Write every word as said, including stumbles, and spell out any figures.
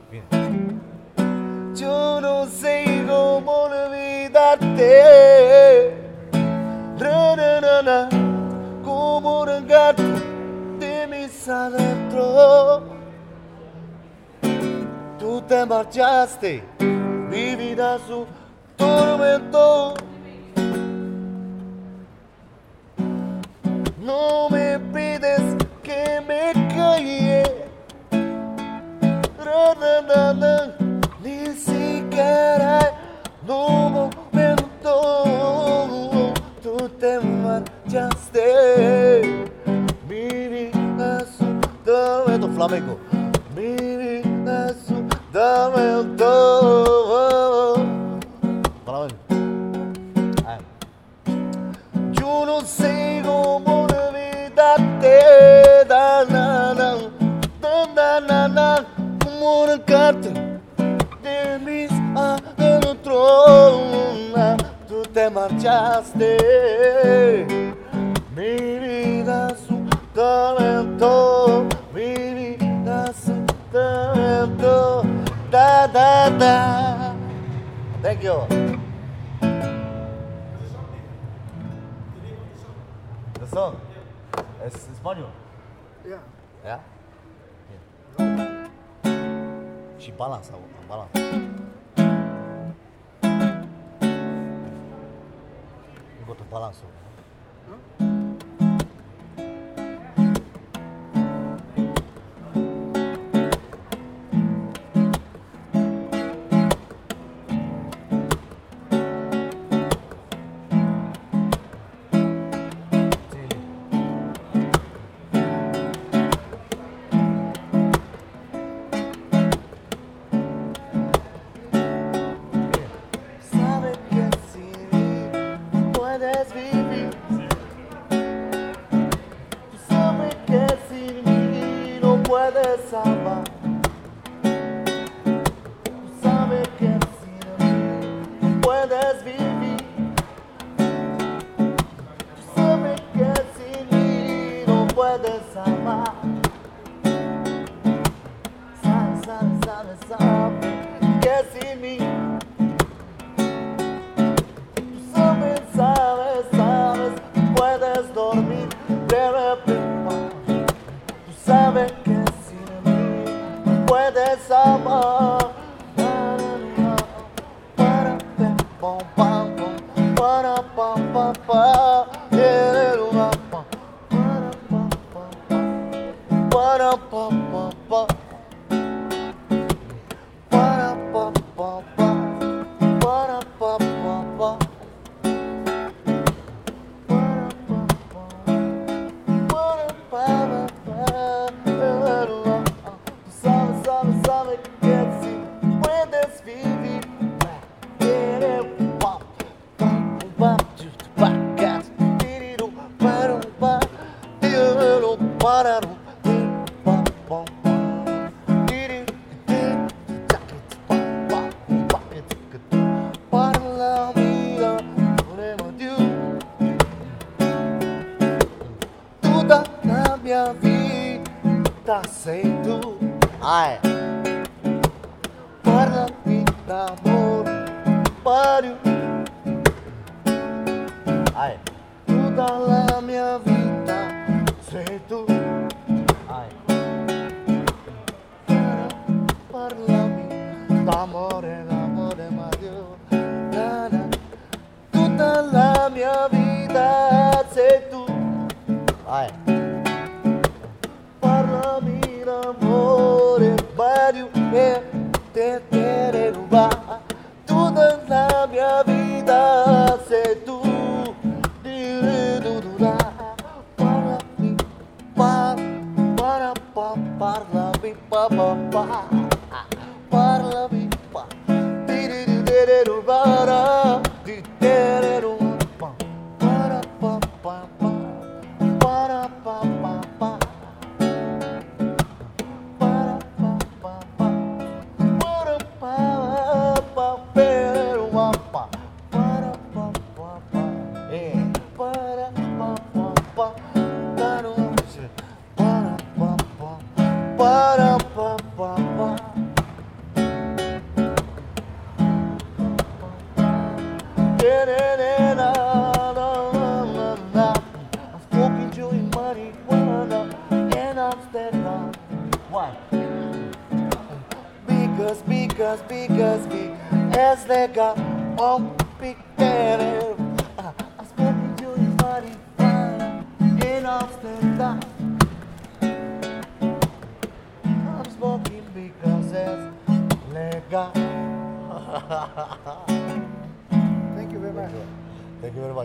Viene. Yo no sé cómo olvidarte, ra, ra, ra, ra, cómo arrancarte de mis adentros. Tú te marchaste, mi vida su tormento. No me pides que me calle, ra, ra, ra, ra, ni siquiera en un momento. Tú te marchaste, mi vida es un tormento. Flamenco. Mi vida es un tormento. Flamenco. Ay. Yo no sé cómo olvidarte, da, na, na, da, na, na, na, cómo arrancarte de mis adentros. Tú te marchaste, mi vida es un tormento, mi vida es un tormento, da, da, da. Thank you. The song es español. Yeah. Yeah? Yeah. She balance, balance. You got to balance. Puedes amar, tú sabes que sin mí no puedes vivir, tú sabes que sin mí no puedes amar, sabes, sabes, sabes, sabes que sin mí, tú sabes, sabes, sabes, puedes dormir de repente, tú sabes que puedes amar. Para pam pam para pam pam para para pam pam para pam pam para pam pam minha vida sem tu. Ai. Para mim, amor, pariu. Ai. Toda a minha vida sem tu. Ai. Para mim, amor, amor, Mario. Toda a minha vida sem tu. Ai. Para mim, amor, Mario, é te querer roubar. Toda a minha vida sem tu. Para mim, para, para, para, para mim, para, para, para mim, para, para, para, pa, pa, pa. because, because, because they got one big banner. Uh, I'm smoking to your body fire in Amsterdam. I'm smoking because it's legal. Thank you very much. Thank you very much.